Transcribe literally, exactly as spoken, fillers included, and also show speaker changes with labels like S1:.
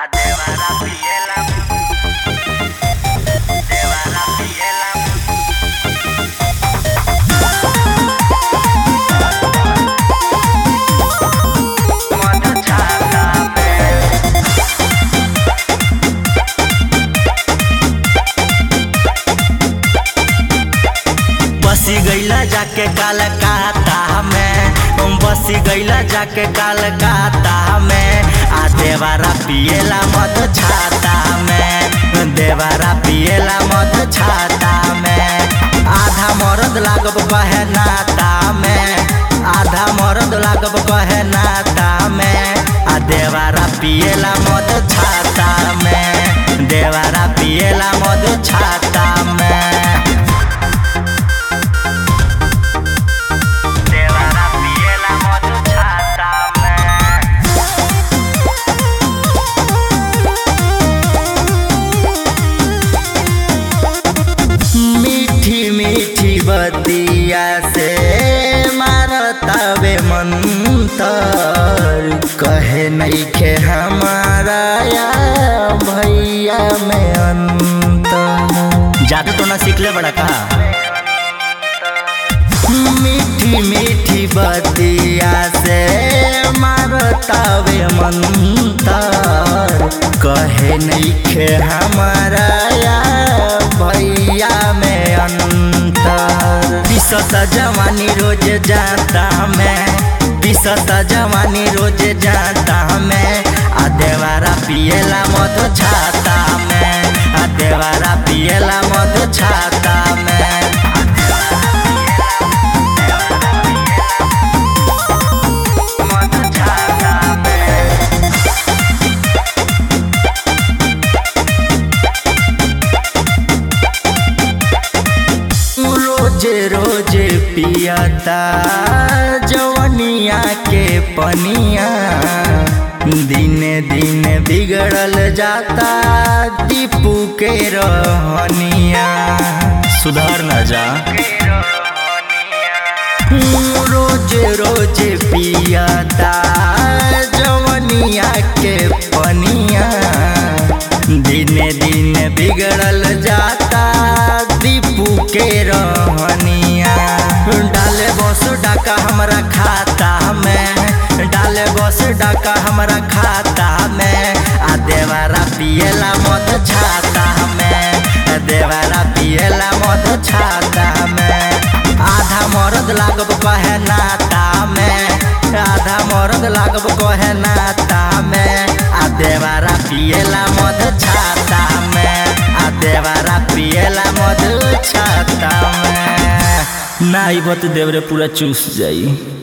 S1: A devara piela, devara piela. Mata chata me. बसी गईला जाके कलकत्ता में, बसी गईला जाके कलकत्ता में। आ देवारा पिएला मद छाता में, देवारा पिएला मद छाता में। आधा मरद लागब कहे नाता में, आधा मरद लागब कहे नाता में। आ देवारा पिएला मद छाता में, देवारा पिएला मद छाता में। मीठी बतिया से मारतावे मंतर, कहे नहीं खे हमारा या भैया में अंतर। जादू तो ना सीख ले बड़ा कहा। मीठी मीठी बतिया से मारतावे मंतर, कहे नहीं खे हमारा या भैया में अंतर। पिसता जवानी रोज जाता में, पिसता जवानी रोज जाता में। आ देवारा पिएला मद छाता में, आ देवारा पिएला मद छाता में। रोजे रोजे पियाता जवनिया के पनिया, दिने दिने बिगड़ल जाता दीपू के रहनिया। सुधार न जा। रोजे रोजे पियाता जवनिया के पनिया, दिने दिने बिगड़ल जाता दीपू के रहनिया। डाले बस डाका हमरा खाता में, डाले बस डाका हमरा खाता में। आ देवारा पिएला मद छाता में, देवारा पिएला मद छाता में। आधा मरद लागब कहे नाता में, आधा मरद लागब कहे नाता में। आ देवारा पिएला मद छाता में, आ देवारा पिएला मद छाता में। ना आइब तो देवरे पूरा चूस जाई।